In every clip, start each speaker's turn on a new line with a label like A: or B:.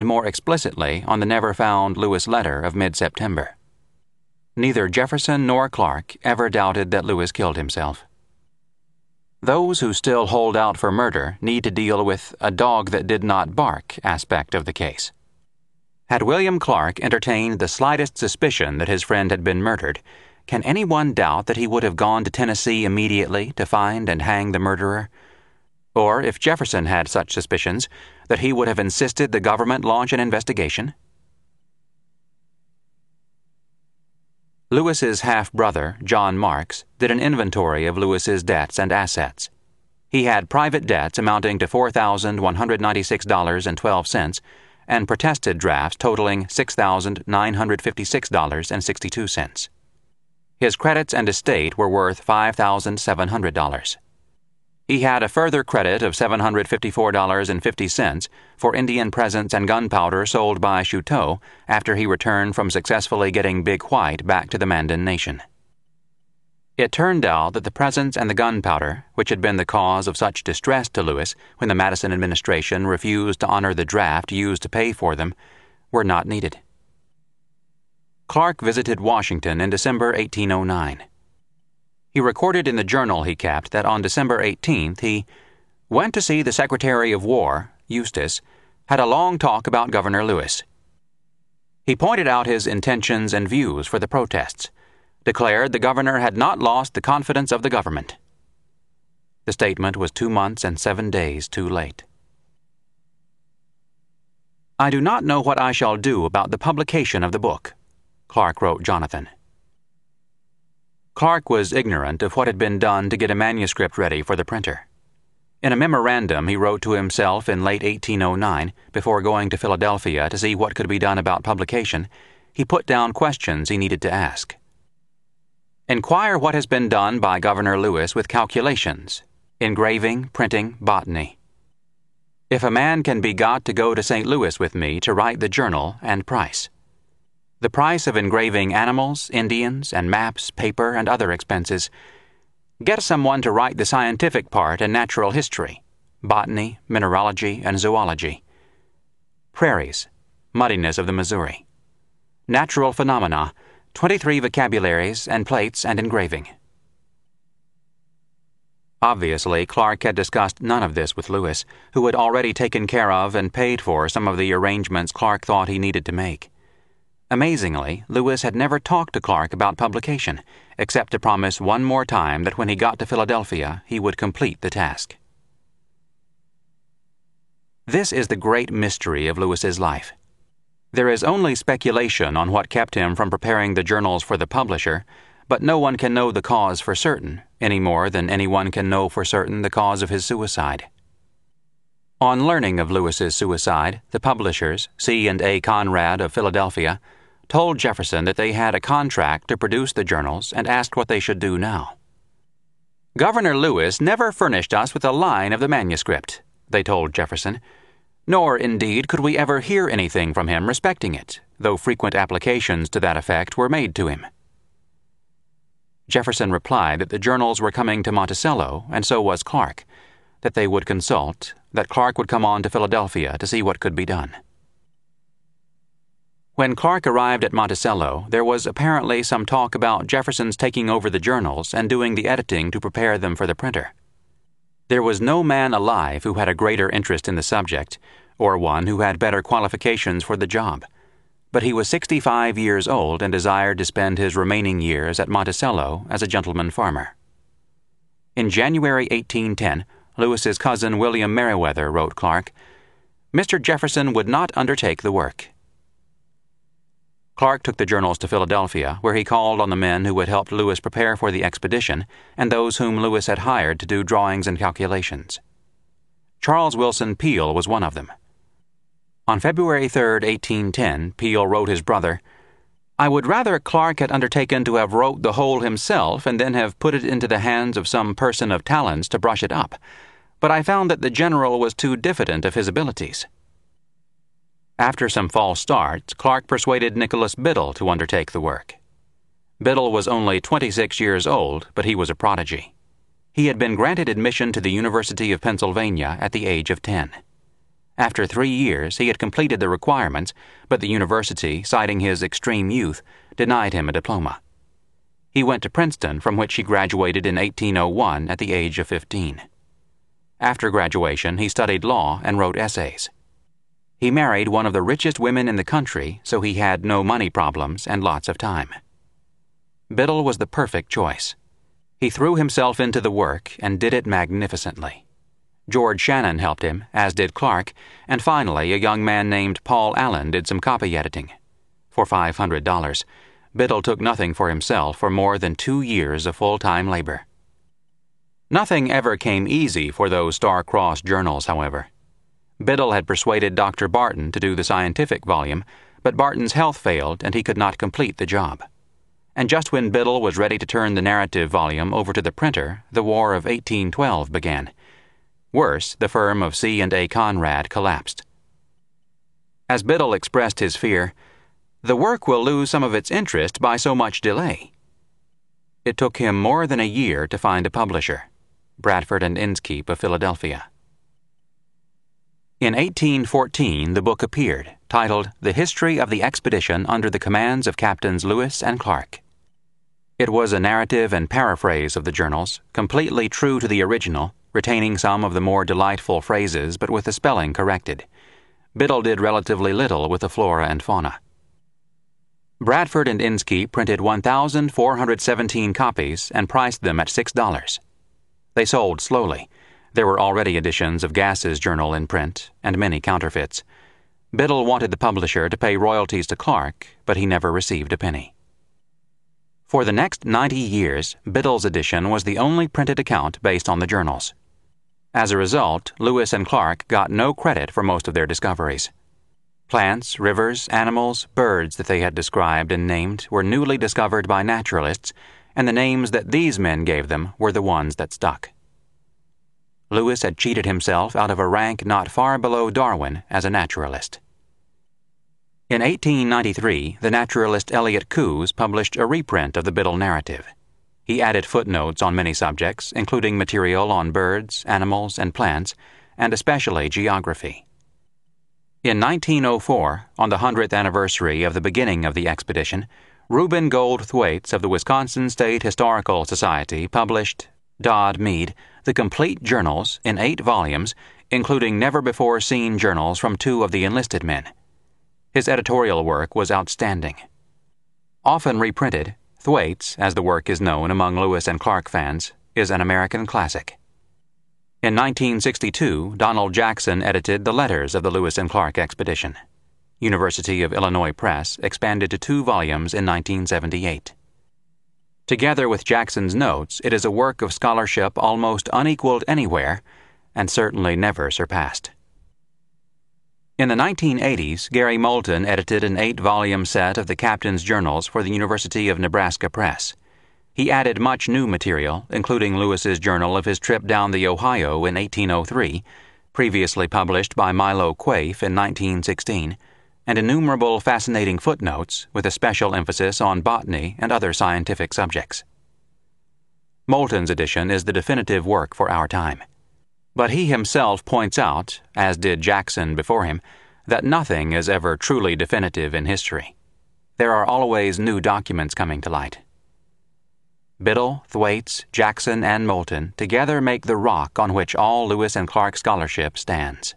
A: more explicitly on the never-found Lewis letter of mid-September. Neither Jefferson nor Clark ever doubted that Lewis killed himself. Those who still hold out for murder need to deal with a dog that did not bark aspect of the case. Had William Clark entertained the slightest suspicion that his friend had been murdered, can anyone doubt that he would have gone to Tennessee immediately to find and hang the murderer? Or, if Jefferson had such suspicions, that he would have insisted the government launch an investigation? Lewis's half-brother, John Marks, did an inventory of Lewis's debts and assets. He had private debts amounting to $4,196.12 and protested drafts totaling $6,956.62. His credits and estate were worth $5,700. He had a further credit of $754.50 for Indian presents and gunpowder sold by Chouteau after he returned from successfully getting Big White back to the Mandan Nation. It turned out that the presents and the gunpowder, which had been the cause of such distress to Lewis when the Madison administration refused to honor the draft used to pay for them, were not needed. Clark visited Washington in December 1809. He recorded in the journal he kept that on December 18th he went to see the Secretary of War, Eustis, had a long talk about Governor Lewis. He pointed out his intentions and views for the protests, declared the governor had not lost the confidence of the government. The statement was 2 months and 7 days too late. "I do not know what I shall do about the publication of the book," Clark wrote Jonathan. Clark was ignorant of what had been done to get a manuscript ready for the printer. In a memorandum he wrote to himself in late 1809, before going to Philadelphia to see what could be done about publication, he put down questions he needed to ask. "Inquire what has been done by Governor Lewis with calculations, engraving, printing, botany. If a man can be got to go to St. Louis with me to write the journal, and price. The price of engraving animals, Indians, and maps, paper, and other expenses. Get someone to write the scientific part and natural history, botany, mineralogy, and zoology. Prairies, muddiness of the Missouri. Natural phenomena, 23 vocabularies and plates and engraving." Obviously, Clark had discussed none of this with Lewis, who had already taken care of and paid for some of the arrangements Clark thought he needed to make. Amazingly, Lewis had never talked to Clark about publication, except to promise one more time that when he got to Philadelphia he would complete the task. This is the great mystery of Lewis's life. There is only speculation on what kept him from preparing the journals for the publisher, but no one can know the cause for certain, any more than anyone can know for certain the cause of his suicide. On learning of Lewis's suicide, the publishers, C&A Conrad of Philadelphia, told Jefferson that they had a contract to produce the journals and asked what they should do now. "Governor Lewis never furnished us with a line of the manuscript," they told Jefferson, "nor, indeed, could we ever hear anything from him respecting it, though frequent applications to that effect were made to him." Jefferson replied that the journals were coming to Monticello, and so was Clark, that they would consult, that Clark would come on to Philadelphia to see what could be done. When Clark arrived at Monticello, there was apparently some talk about Jefferson's taking over the journals and doing the editing to prepare them for the printer. There was no man alive who had a greater interest in the subject, or one who had better qualifications for the job, but he was 65 years old and desired to spend his remaining years at Monticello as a gentleman farmer. In January 1810, Lewis's cousin William Meriwether wrote Clark, "Mr. Jefferson would not undertake the work." Clark took the journals to Philadelphia, where he called on the men who had helped Lewis prepare for the expedition and those whom Lewis had hired to do drawings and calculations. Charles Wilson Peale was one of them. On February 3, 1810, Peale wrote his brother, "I would rather Clark had undertaken to have wrote the whole himself and then have put it into the hands of some person of talents to brush it up, but I found that the general was too diffident of his abilities." After some false starts, Clark persuaded Nicholas Biddle to undertake the work. Biddle was only 26 years old, but he was a prodigy. He had been granted admission to the University of Pennsylvania at the age of 10. After 3 years, he had completed the requirements, but the university, citing his extreme youth, denied him a diploma. He went to Princeton, from which he graduated in 1801 at the age of 15. After graduation, he studied law and wrote essays. He married one of the richest women in the country, so he had no money problems and lots of time. Biddle was the perfect choice. He threw himself into the work and did it magnificently. George Shannon helped him, as did Clark, and finally a young man named Paul Allen did some copy editing. For $500, Biddle took nothing for himself for more than 2 years of full-time labor. Nothing ever came easy for those star-crossed journals, however. Biddle had persuaded Dr. Barton to do the scientific volume, but Barton's health failed and he could not complete the job. And just when Biddle was ready to turn the narrative volume over to the printer, the War of 1812 began. Worse, the firm of C&A Conrad collapsed. As Biddle expressed his fear, "The work will lose some of its interest by so much delay." It took him more than a year to find a publisher, Bradford and Inskeep of Philadelphia. In 1814, the book appeared, titled The History of the Expedition under the Commands of Captains Lewis and Clark. It was a narrative and paraphrase of the journals, completely true to the original, retaining some of the more delightful phrases but with the spelling corrected. Biddle did relatively little with the flora and fauna. Bradford and Inskeep printed 1,417 copies and priced them at $6. They sold slowly. There were already editions of Gass's journal in print, and many counterfeits. Biddle wanted the publisher to pay royalties to Clark, but he never received a penny. For the next 90 years, Biddle's edition was the only printed account based on the journals. As a result, Lewis and Clark got no credit for most of their discoveries. Plants, rivers, animals, birds that they had described and named were newly discovered by naturalists, and the names that these men gave them were the ones that stuck. Lewis had cheated himself out of a rank not far below Darwin as a naturalist. In 1893, the naturalist Elliott Coues published a reprint of the Biddle narrative. He added footnotes on many subjects, including material on birds, animals, and plants, and especially geography. In 1904, on the 100th anniversary of the beginning of the expedition, Reuben Gold Thwaites of the Wisconsin State Historical Society published Dodd Mead, The Complete Journals, in 8 volumes, including never-before-seen journals from 2 of the enlisted men. His editorial work was outstanding. Often reprinted, Thwaites, as the work is known among Lewis and Clark fans, is an American classic. In 1962, Donald Jackson edited the letters of the Lewis and Clark expedition. University of Illinois Press expanded to 2 volumes in 1978. Together with Jackson's notes, it is a work of scholarship almost unequaled anywhere, and certainly never surpassed. In the 1980s, Gary Moulton edited an 8-volume set of the Captain's Journals for the University of Nebraska Press. He added much new material, including Lewis's journal of his trip down the Ohio in 1803, previously published by Milo Quaife in 1916, and innumerable fascinating footnotes with a special emphasis on botany and other scientific subjects. Moulton's edition is the definitive work for our time. But he himself points out, as did Jackson before him, that nothing is ever truly definitive in history. There are always new documents coming to light. Biddle, Thwaites, Jackson, and Moulton together make the rock on which all Lewis and Clark scholarship stands.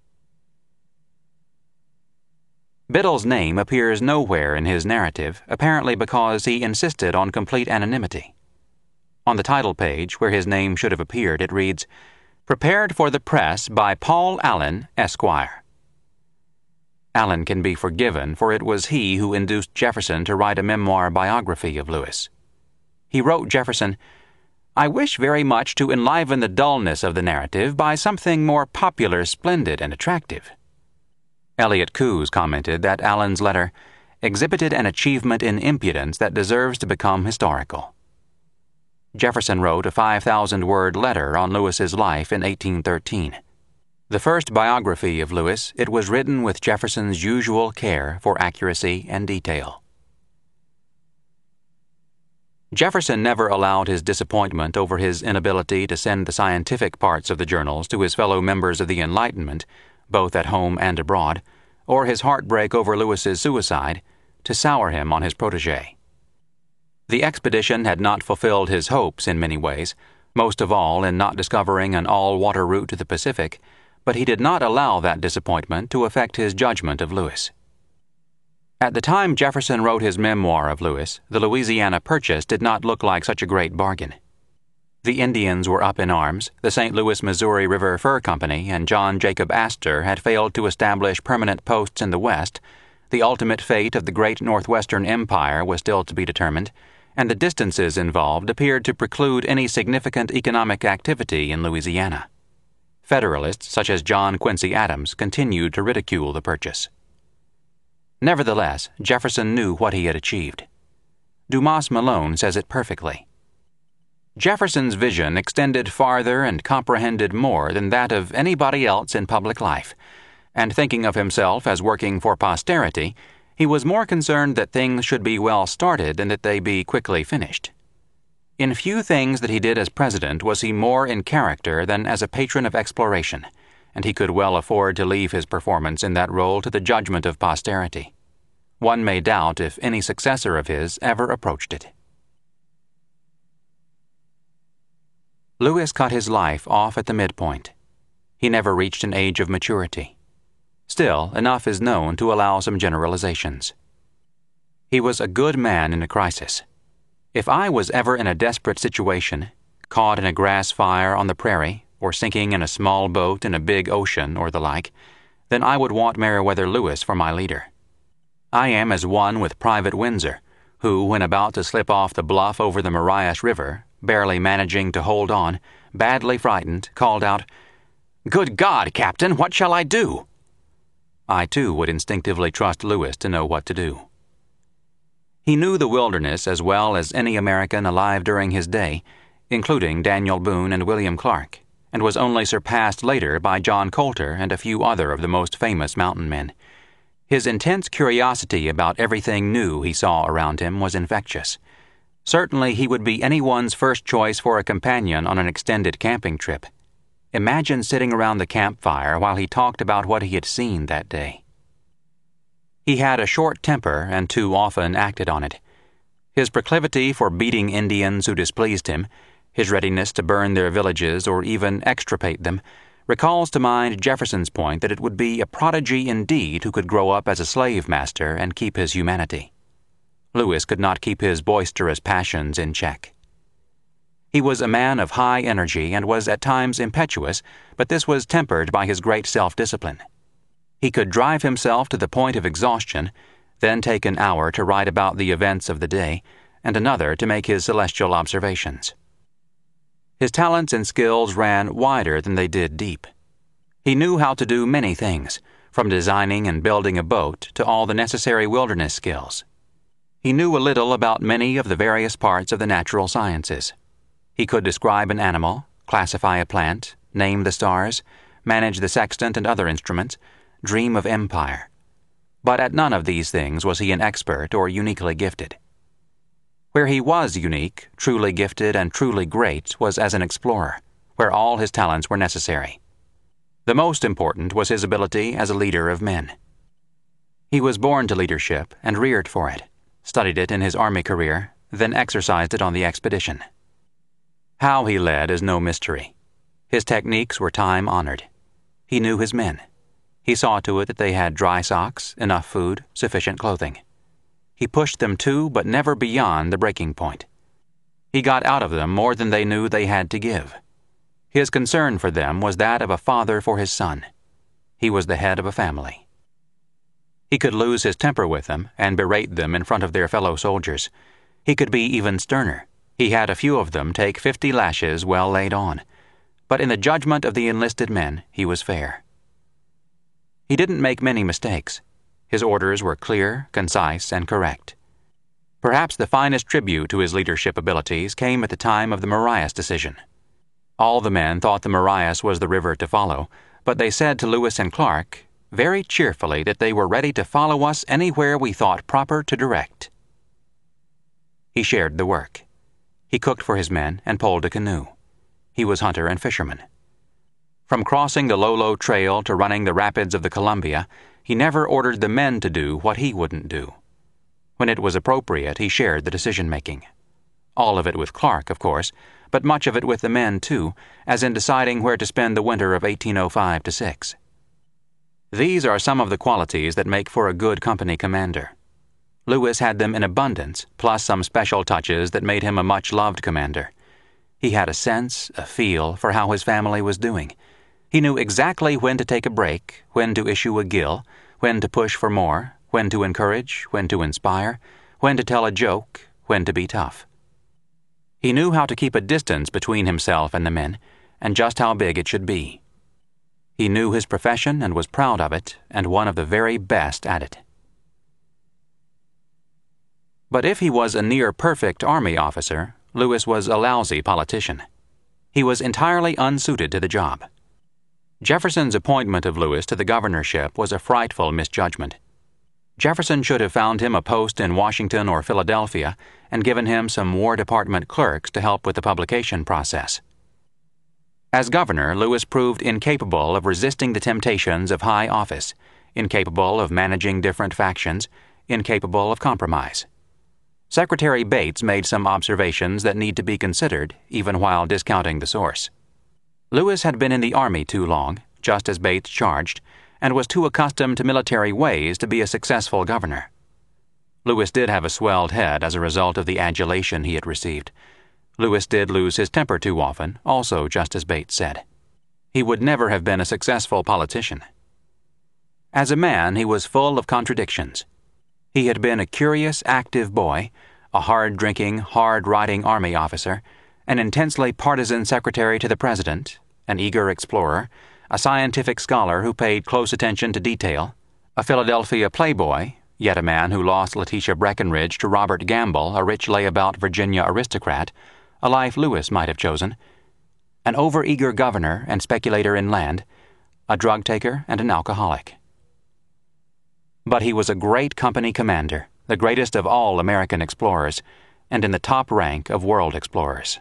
A: Biddle's name appears nowhere in his narrative, apparently because he insisted on complete anonymity. On the title page, where his name should have appeared, it reads, "Prepared for the press by Paul Allen, Esquire." Allen can be forgiven, for it was he who induced Jefferson to write a memoir biography of Lewis. He wrote Jefferson, "I wish very much to enliven the dullness of the narrative by something more popular, splendid, and attractive." Elliott Coues commented that Allen's letter exhibited an achievement in impudence that deserves to become historical. Jefferson wrote a 5,000-word letter on Lewis's life in 1813. The first biography of Lewis, it was written with Jefferson's usual care for accuracy and detail. Jefferson never allowed his disappointment over his inability to send the scientific parts of the journals to his fellow members of the Enlightenment both at home and abroad, or his heartbreak over Lewis's suicide, to sour him on his protege. The expedition had not fulfilled his hopes in many ways, most of all in not discovering an all-water route to the Pacific, but he did not allow that disappointment to affect his judgment of Lewis. At the time Jefferson wrote his memoir of Lewis, the Louisiana Purchase did not look like such a great bargain. The Indians were up in arms, the St. Louis, Missouri River Fur Company and John Jacob Astor had failed to establish permanent posts in the West, the ultimate fate of the great Northwestern Empire was still to be determined, and the distances involved appeared to preclude any significant economic activity in Louisiana. Federalists such as John Quincy Adams continued to ridicule the purchase. Nevertheless, Jefferson knew what he had achieved. Dumas Malone says it perfectly. Jefferson's vision extended farther and comprehended more than that of anybody else in public life, and thinking of himself as working for posterity, he was more concerned that things should be well started than that they be quickly finished. In few things that he did as president was he more in character than as a patron of exploration, and he could well afford to leave his performance in that role to the judgment of posterity. One may doubt if any successor of his ever approached it. Lewis cut his life off at the midpoint. He never reached an age of maturity. Still, enough is known to allow some generalizations. He was a good man in a crisis. If I was ever in a desperate situation, caught in a grass fire on the prairie, or sinking in a small boat in a big ocean or the like, then I would want Meriwether Lewis for my leader. I am as one with Private Windsor, who, when about to slip off the bluff over the Marias River, barely managing to hold on, badly frightened, called out, "Good God, Captain, what shall I do?" I too would instinctively trust Lewis to know what to do. He knew the wilderness as well as any American alive during his day, including Daniel Boone and William Clark, and was only surpassed later by John Colter and a few other of the most famous mountain men. His intense curiosity about everything new he saw around him was infectious. Certainly he would be anyone's first choice for a companion on an extended camping trip. Imagine sitting around the campfire while he talked about what he had seen that day. He had a short temper and too often acted on it. His proclivity for beating Indians who displeased him, his readiness to burn their villages or even extirpate them, recalls to mind Jefferson's point that it would be a prodigy indeed who could grow up as a slave master and keep his humanity. Lewis could not keep his boisterous passions in check. He was a man of high energy and was at times impetuous, but this was tempered by his great self-discipline. He could drive himself to the point of exhaustion, then take an hour to write about the events of the day, and another to make his celestial observations. His talents and skills ran wider than they did deep. He knew how to do many things, from designing and building a boat to all the necessary wilderness skills. He knew a little about many of the various parts of the natural sciences. He could describe an animal, classify a plant, name the stars, manage the sextant and other instruments, dream of empire. But at none of these things was he an expert or uniquely gifted. Where he was unique, truly gifted, and truly great was as an explorer, where all his talents were necessary. The most important was his ability as a leader of men. He was born to leadership and reared for it, studied it in his army career, then exercised it on the expedition. How he led is no mystery. His techniques were time-honored. He knew his men. He saw to it that they had dry socks, enough food, sufficient clothing. He pushed them to, but never beyond, the breaking point. He got out of them more than they knew they had to give. His concern for them was that of a father for his son. He was the head of a family. He could lose his temper with them and berate them in front of their fellow soldiers. He could be even sterner. He had a few of them take 50 lashes well laid on. But in the judgment of the enlisted men, he was fair. He didn't make many mistakes. His orders were clear, concise, and correct. Perhaps the finest tribute to his leadership abilities came at the time of the Marias decision. All the men thought the Marias was the river to follow, but they said to Lewis and Clark very cheerfully that they were ready to follow us anywhere we thought proper to direct. He shared the work. He cooked for his men and poled a canoe. He was hunter and fisherman. From crossing the Lolo Trail to running the rapids of the Columbia, he never ordered the men to do what he wouldn't do. When it was appropriate, he shared the decision-making. All of it with Clark, of course, but much of it with the men, too, as in deciding where to spend the winter of 1805-6. These are some of the qualities that make for a good company commander. Lewis had them in abundance, plus some special touches that made him a much-loved commander. He had a sense, a feel, for how his family was doing. He knew exactly when to take a break, when to issue a gill, when to push for more, when to encourage, when to inspire, when to tell a joke, when to be tough. He knew how to keep a distance between himself and the men, and just how big it should be. He knew his profession and was proud of it, and one of the very best at it. But if he was a near-perfect Army officer, Lewis was a lousy politician. He was entirely unsuited to the job. Jefferson's appointment of Lewis to the governorship was a frightful misjudgment. Jefferson should have found him a post in Washington or Philadelphia and given him some War Department clerks to help with the publication process. As governor, Lewis proved incapable of resisting the temptations of high office, incapable of managing different factions, incapable of compromise. Secretary Bates made some observations that need to be considered, even while discounting the source. Lewis had been in the Army too long, just as Bates charged, and was too accustomed to military ways to be a successful governor. Lewis did have a swelled head as a result of the adulation he had received. Lewis did lose his temper too often, also just as Bates said. He would never have been a successful politician. As a man, he was full of contradictions. He had been a curious, active boy, a hard-drinking, hard-riding Army officer, an intensely partisan secretary to the president, an eager explorer, a scientific scholar who paid close attention to detail, a Philadelphia playboy, yet a man who lost Letitia Breckinridge to Robert Gamble, a rich layabout Virginia aristocrat, a life Lewis might have chosen, an overeager governor and speculator in land, a drug-taker and an alcoholic. But he was a great company commander, the greatest of all American explorers, and in the top rank of world explorers.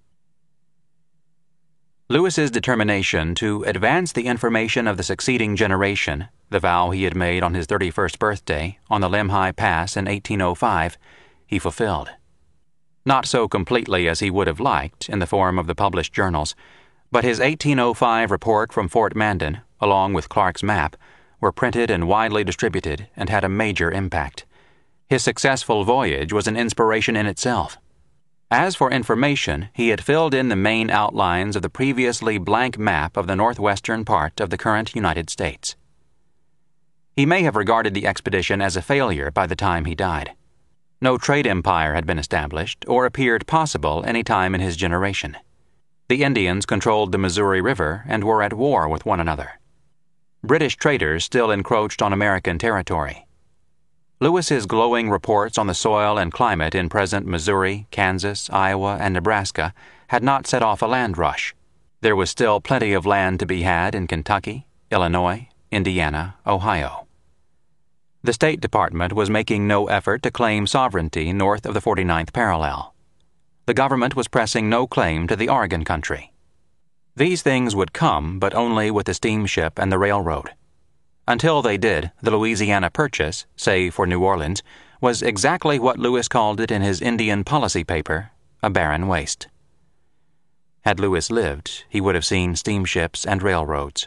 A: Lewis's determination to advance the information of the succeeding generation, the vow he had made on his 31st birthday on the Lemhi Pass in 1805, he fulfilled. Not so completely as he would have liked in the form of the published journals, but his 1805 report from Fort Mandan, along with Clark's map, were printed and widely distributed and had a major impact. His successful voyage was an inspiration in itself. As for information, he had filled in the main outlines of the previously blank map of the northwestern part of the current United States. He may have regarded the expedition as a failure by the time he died. No trade empire had been established or appeared possible any time in his generation. The Indians controlled the Missouri River and were at war with one another. British traders still encroached on American territory. Lewis's glowing reports on the soil and climate in present Missouri, Kansas, Iowa, and Nebraska had not set off a land rush. There was still plenty of land to be had in Kentucky, Illinois, Indiana, Ohio. The State Department was making no effort to claim sovereignty north of the 49th parallel. The government was pressing no claim to the Oregon country. These things would come, but only with the steamship and the railroad. Until they did, the Louisiana Purchase, say for New Orleans, was exactly what Lewis called it in his Indian policy paper, a barren waste. Had Lewis lived, he would have seen steamships and railroads.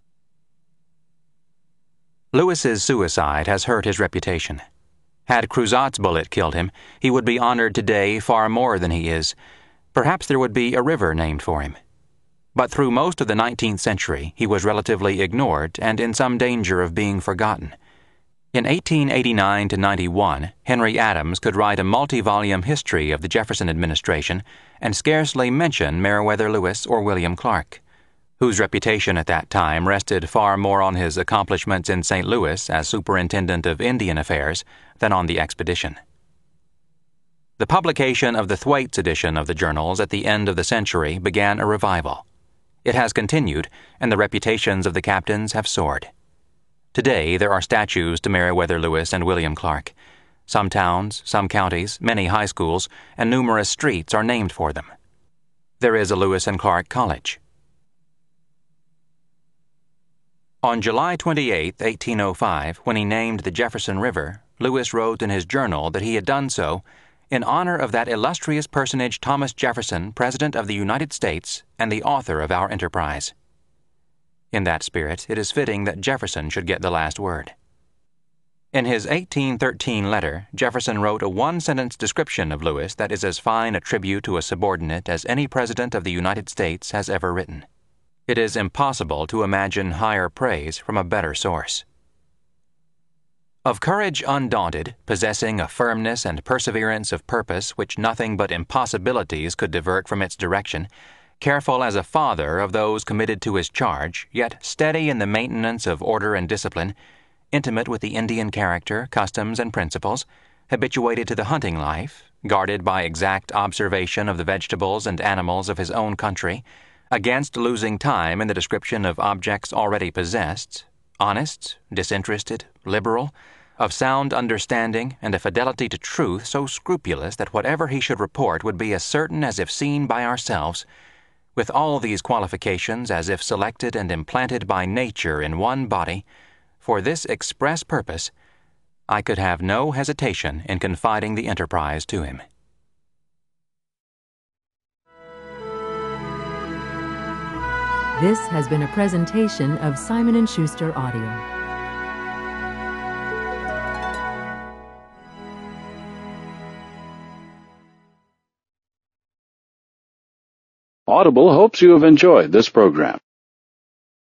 A: Lewis's suicide has hurt his reputation. Had Cruzat's bullet killed him, he would be honored today far more than he is. Perhaps there would be a river named for him. But through most of the 19th century, he was relatively ignored and in some danger of being forgotten. In 1889-91, Henry Adams could write a multi-volume history of the Jefferson administration and scarcely mention Meriwether Lewis or William Clark, whose reputation at that time rested far more on his accomplishments in St. Louis as superintendent of Indian affairs than on the expedition. The publication of the Thwaites edition of the journals at the end of the century began a revival. It has continued, and the reputations of the captains have soared. Today there are statues to Meriwether Lewis and William Clark. Some towns, some counties, many high schools, and numerous streets are named for them. There is a Lewis and Clark College. On July 28, 1805, when he named the Jefferson River, Lewis wrote in his journal that he had done so in honor of that illustrious personage Thomas Jefferson, President of the United States and the author of our enterprise. In that spirit, it is fitting that Jefferson should get the last word. In his 1813 letter, Jefferson wrote a one-sentence description of Lewis that is as fine a tribute to a subordinate as any president of the United States has ever written. It is impossible to imagine higher praise from a better source. Of courage undaunted, possessing a firmness and perseverance of purpose which nothing but impossibilities could divert from its direction, careful as a father of those committed to his charge, yet steady in the maintenance of order and discipline, intimate with the Indian character, customs, and principles, habituated to the hunting life, guarded by exact observation of the vegetables and animals of his own country, against losing time in the description of objects already possessed, honest, disinterested, liberal, of sound understanding and a fidelity to truth so scrupulous that whatever he should report would be as certain as if seen by ourselves, with all these qualifications as if selected and implanted by nature in one body, for this express purpose, I could have no hesitation in confiding the enterprise to him.
B: This has been a presentation of Simon & Schuster Audio.
C: Audible hopes you have enjoyed this program.